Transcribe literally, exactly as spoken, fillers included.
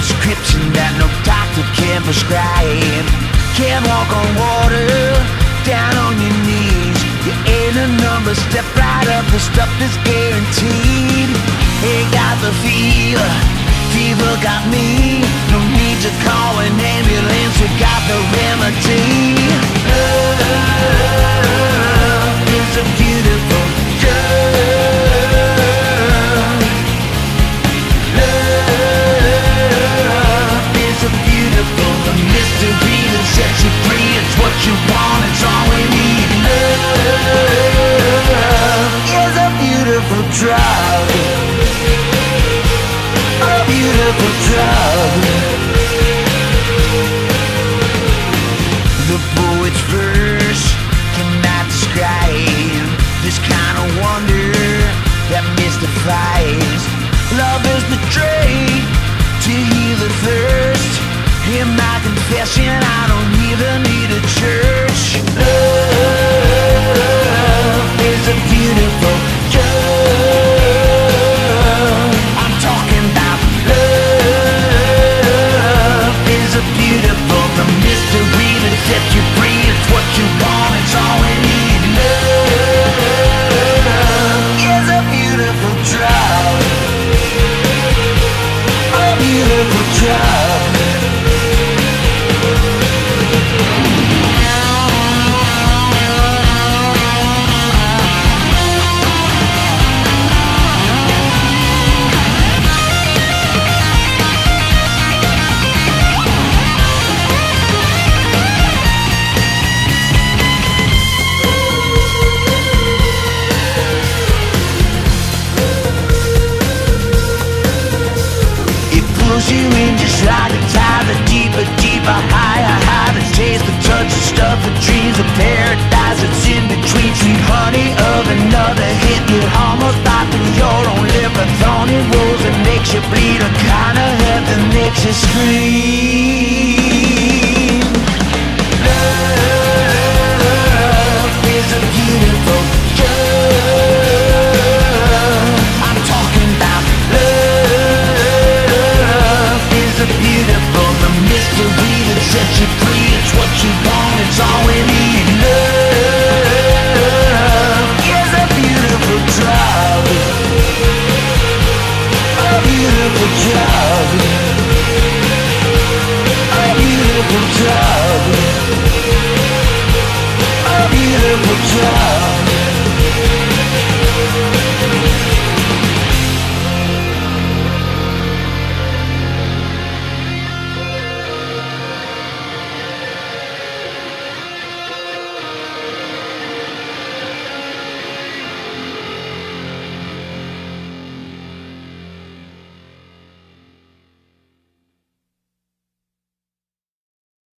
prescription that no doctor can prescribe. Can't walk on water, down on your knees. You ain't a number, step right up, the stuff is guaranteed. Ain't got the fever, fever got me. No need to call an ambulance, we got the remedy. Love is a beautiful drug. Love is a beautiful the mystery that sets you free. It's what you want, it's all we need. Love is a beautiful drug. A beautiful drug. The poet's verse cannot describe this kind of wonder that mystifies. Love is the drink to heal the thirst. In my confession, I don't even need a church. Love is a beautiful drug. I'm talking about love is a beautiful the mystery that sets you free. It's what you want, it's all we need. Love is a beautiful drug. A beautiful drug. You in just like a tide, the deeper, deeper, higher, higher. The taste, the touch, the stuff, the dreams of paradise. It's in between, sweet honey of another hit. You almost bite through your own lip. A thorny rose that makes you bleed. A kind of hurt that makes you scream. Love is a beautiful drug. I'm talking about love. Beautiful, the mystery that sets you free. It's what you want, it's all we need. Love is a beautiful drug. A beautiful drug.